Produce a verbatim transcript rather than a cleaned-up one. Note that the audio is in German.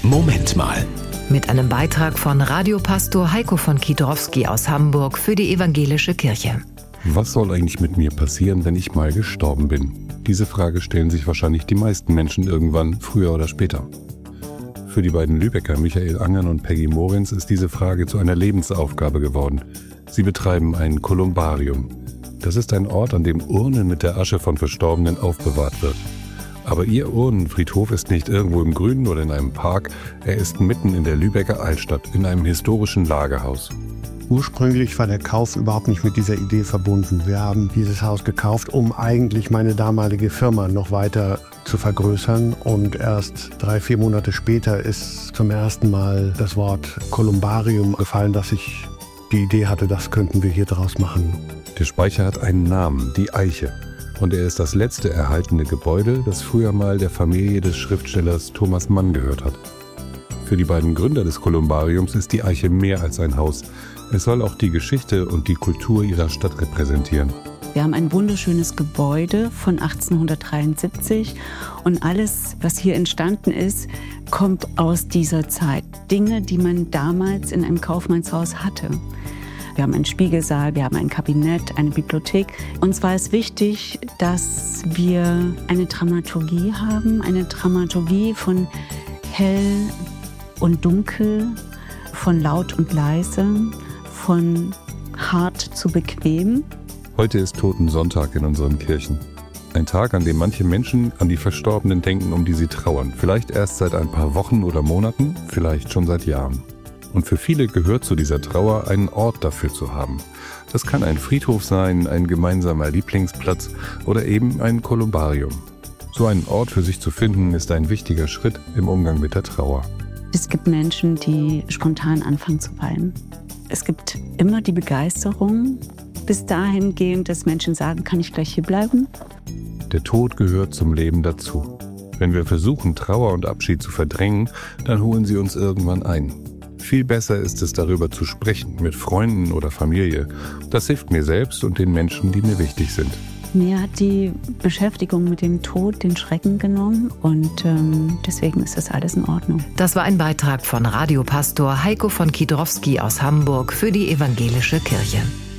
Moment mal. Mit einem Beitrag von Radiopastor Heiko von Kiedrowski aus Hamburg für die Evangelische Kirche. Was soll eigentlich mit mir passieren, wenn ich mal gestorben bin? Diese Frage stellen sich wahrscheinlich die meisten Menschen irgendwann, früher oder später. Für die beiden Lübecker, Michael Angern und Peggy Morenz, ist diese Frage zu einer Lebensaufgabe geworden. Sie betreiben ein Kolumbarium. Das ist ein Ort, an dem Urnen mit der Asche von Verstorbenen aufbewahrt wird. Aber ihr Urnenfriedhof ist nicht irgendwo im Grünen oder in einem Park, er ist mitten in der Lübecker Altstadt, in einem historischen Lagerhaus. Ursprünglich war der Kauf überhaupt nicht mit dieser Idee verbunden. Wir haben dieses Haus gekauft, um eigentlich meine damalige Firma noch weiter zu vergrößern. Und erst drei, vier Monate später ist zum ersten Mal das Wort Kolumbarium gefallen, dass ich die Idee hatte, das könnten wir hier draus machen. Der Speicher hat einen Namen, die Eiche. Und er ist das letzte erhaltene Gebäude, das früher mal der Familie des Schriftstellers Thomas Mann gehört hat. Für die beiden Gründer des Kolumbariums ist die Eiche mehr als ein Haus. Es soll auch die Geschichte und die Kultur ihrer Stadt repräsentieren. Wir haben ein wunderschönes Gebäude von achtzehnhundertdreiundsiebzig und alles, was hier entstanden ist, kommt aus dieser Zeit. Dinge, die man damals in einem Kaufmannshaus hatte. Wir haben einen Spiegelsaal, wir haben ein Kabinett, eine Bibliothek. Uns war es wichtig, dass wir eine Dramaturgie haben, eine Dramaturgie von hell und dunkel, von laut und leise, von hart zu bequem. Heute ist Totensonntag in unseren Kirchen. Ein Tag, an dem manche Menschen an die Verstorbenen denken, um die sie trauern. Vielleicht erst seit ein paar Wochen oder Monaten, vielleicht schon seit Jahren. Und für viele gehört zu dieser Trauer, einen Ort dafür zu haben. Das kann ein Friedhof sein, ein gemeinsamer Lieblingsplatz oder eben ein Kolumbarium. So einen Ort für sich zu finden, ist ein wichtiger Schritt im Umgang mit der Trauer. Es gibt Menschen, die spontan anfangen zu weinen. Es gibt immer die Begeisterung, bis dahin gehend, dass Menschen sagen, kann ich gleich hier bleiben? Der Tod gehört zum Leben dazu. Wenn wir versuchen, Trauer und Abschied zu verdrängen, dann holen sie uns irgendwann ein. Viel besser ist es, darüber zu sprechen, mit Freunden oder Familie. Das hilft mir selbst und den Menschen, die mir wichtig sind. Mir hat die Beschäftigung mit dem Tod den Schrecken genommen und ähm, deswegen ist das alles in Ordnung. Das war ein Beitrag von Radiopastor Heiko von Kiedrowski aus Hamburg für die Evangelische Kirche.